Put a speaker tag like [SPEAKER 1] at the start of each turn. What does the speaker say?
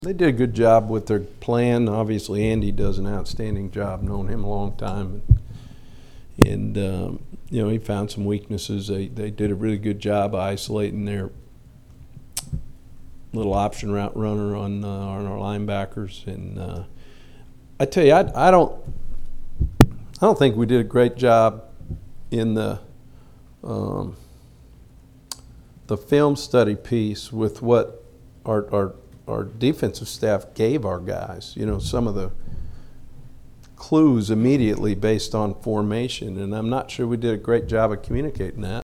[SPEAKER 1] They did a good job with their plan. Obviously, Andy does an outstanding job. Known him a long time, and he found some weaknesses. They did a really good job isolating their little option route runner on our linebackers. And I tell you, I don't think we did a great job in the film study piece with what our defensive staff gave our guys. Some of the clues immediately based on formation, and I'm not sure we did a great job of communicating that.